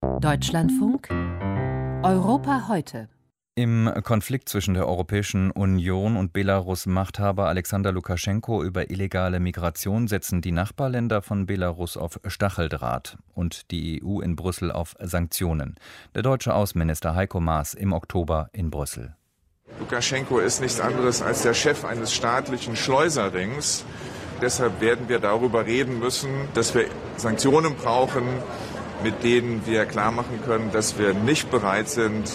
Deutschlandfunk Europa heute. Im Konflikt zwischen der Europäischen Union und Belarus-Machthaber Alexander Lukaschenko über illegale Migration setzen die Nachbarländer von Belarus auf Stacheldraht und die EU in Brüssel auf Sanktionen. Der deutsche Außenminister Heiko Maas im Oktober in Brüssel. Lukaschenko ist nichts anderes als der Chef eines staatlichen Schleuserrings. Deshalb werden wir darüber reden müssen, dass wir Sanktionen brauchen, mit denen wir klar machen können, dass wir nicht bereit sind,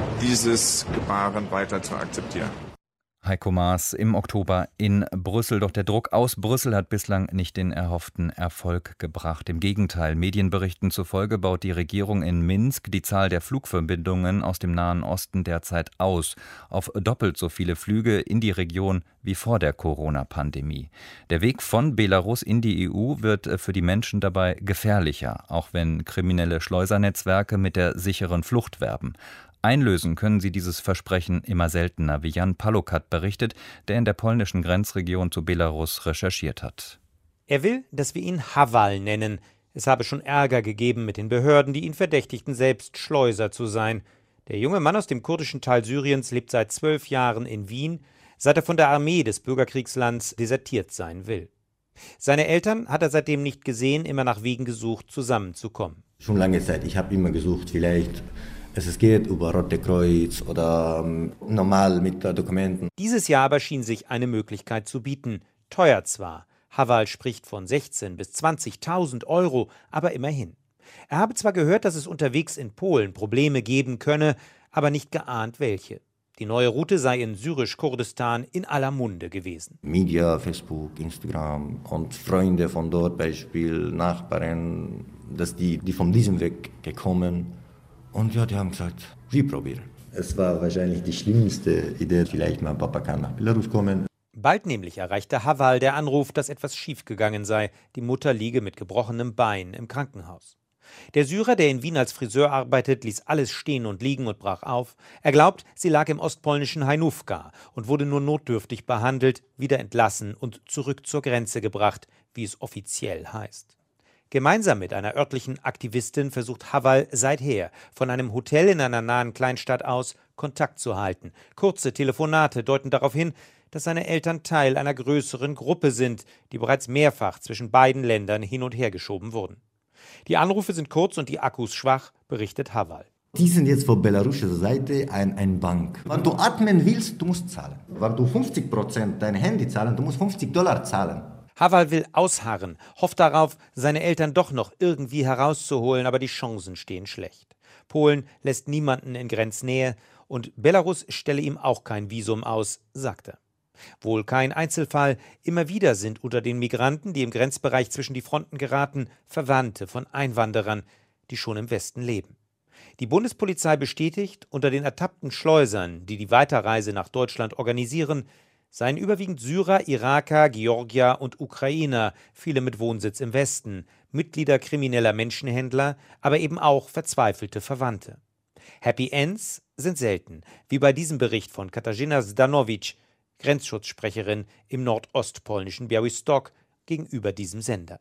dieses Gebaren weiter zu akzeptieren. Heiko Maas im Oktober in Brüssel. Doch der Druck aus Brüssel hat bislang nicht den erhofften Erfolg gebracht. Im Gegenteil, Medienberichten zufolge baut die Regierung in Minsk die Zahl der Flugverbindungen aus dem Nahen Osten derzeit aus, auf doppelt so viele Flüge in die Region wie vor der Corona-Pandemie. Der Weg von Belarus in die EU wird für die Menschen dabei gefährlicher, auch wenn kriminelle Schleusernetzwerke mit der sicheren Flucht werben. Einlösen können sie dieses Versprechen immer seltener, wie Jan Palukat berichtet, der in der polnischen Grenzregion zu Belarus recherchiert hat. Er will, dass wir ihn Hawal nennen. Es habe schon Ärger gegeben mit den Behörden, die ihn verdächtigten, selbst Schleuser zu sein. Der junge Mann aus dem kurdischen Teil Syriens lebt seit 12 Jahren in Wien, seit er von der Armee des Bürgerkriegslands desertiert sein will. Seine Eltern hat er seitdem nicht gesehen, immer nach Wegen gesucht, zusammenzukommen. Schon lange Zeit. Ich habe immer gesucht, vielleicht es geht über Rote Kreuz oder normal mit Dokumenten. Dieses Jahr aber schien sich eine Möglichkeit zu bieten. Teuer zwar. Hawal spricht von 16.000 bis 20.000 Euro, aber immerhin. Er habe zwar gehört, dass es unterwegs in Polen Probleme geben könne, aber nicht geahnt, welche. Die neue Route sei in Syrisch-Kurdistan in aller Munde gewesen. Media, Facebook, Instagram und Freunde von dort, Beispiel Nachbarn, dass die von diesem Weg gekommen. Und ja, die haben gesagt, wir probieren. Es war wahrscheinlich die schlimmste Idee, vielleicht mein Papa kann nach Belarus kommen. Bald nämlich erreichte Hawal der Anruf, dass etwas schiefgegangen sei. Die Mutter liege mit gebrochenem Bein im Krankenhaus. Der Syrer, der in Wien als Friseur arbeitet, ließ alles stehen und liegen und brach auf. Er glaubt, sie lag im ostpolnischen Hajnówka und wurde nur notdürftig behandelt, wieder entlassen und zurück zur Grenze gebracht, wie es offiziell heißt. Gemeinsam mit einer örtlichen Aktivistin versucht Hawal seither, von einem Hotel in einer nahen Kleinstadt aus Kontakt zu halten. Kurze Telefonate deuten darauf hin, dass seine Eltern Teil einer größeren Gruppe sind, die bereits mehrfach zwischen beiden Ländern hin und her geschoben wurden. Die Anrufe sind kurz und die Akkus schwach, berichtet Hawal. Die sind jetzt von belarussischer Seite eine Bank. Wenn du atmen willst, du musst zahlen. Wenn du 50% dein Handy zahlen, du musst $50 zahlen. Hawal will ausharren, hofft darauf, seine Eltern doch noch irgendwie herauszuholen, aber die Chancen stehen schlecht. Polen lässt niemanden in Grenznähe und Belarus stelle ihm auch kein Visum aus, sagt er. Wohl kein Einzelfall, immer wieder sind unter den Migranten, die im Grenzbereich zwischen die Fronten geraten, Verwandte von Einwanderern, die schon im Westen leben. Die Bundespolizei bestätigt, unter den ertappten Schleusern, die die Weiterreise nach Deutschland organisieren, seien überwiegend Syrer, Iraker, Georgier und Ukrainer, viele mit Wohnsitz im Westen, Mitglieder krimineller Menschenhändler, aber eben auch verzweifelte Verwandte. Happy Ends sind selten, wie bei diesem Bericht von Katarzyna Zdanowicz, Grenzschutzsprecherin im nordostpolnischen Białystok, gegenüber diesem Sender.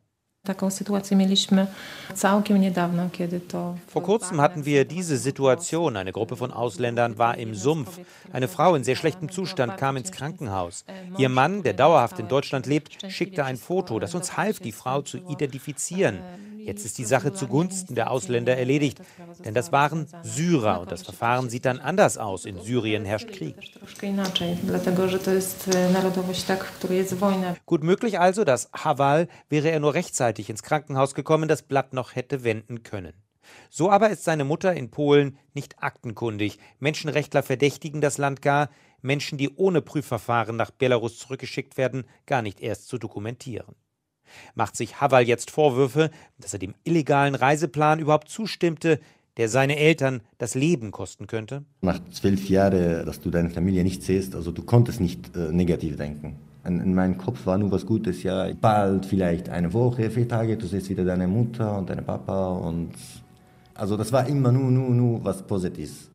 Vor kurzem hatten wir diese Situation. Eine Gruppe von Ausländern war im Sumpf. Eine Frau in sehr schlechtem Zustand kam ins Krankenhaus. Ihr Mann, der dauerhaft in Deutschland lebt, schickte ein Foto, das uns half, die Frau zu identifizieren. Jetzt ist die Sache zugunsten der Ausländer erledigt, denn das waren Syrer und das Verfahren sieht dann anders aus. In Syrien herrscht Krieg. Gut möglich also, dass Hawal, wäre er nur rechtzeitig ins Krankenhaus gekommen, das Blatt noch hätte wenden können. So aber ist seine Mutter in Polen nicht aktenkundig. Menschenrechtler verdächtigen das Land gar, Menschen, die ohne Prüfverfahren nach Belarus zurückgeschickt werden, gar nicht erst zu dokumentieren. Macht sich Hawal jetzt Vorwürfe, dass er dem illegalen Reiseplan überhaupt zustimmte, der seine Eltern das Leben kosten könnte? Nach 12 Jahren, dass du deine Familie nicht siehst, also du konntest nicht negativ denken. In meinem Kopf war nur was Gutes, ja, bald vielleicht eine Woche, 4 Tage, du siehst wieder deine Mutter und deinen Papa und also das war immer nur was Positives.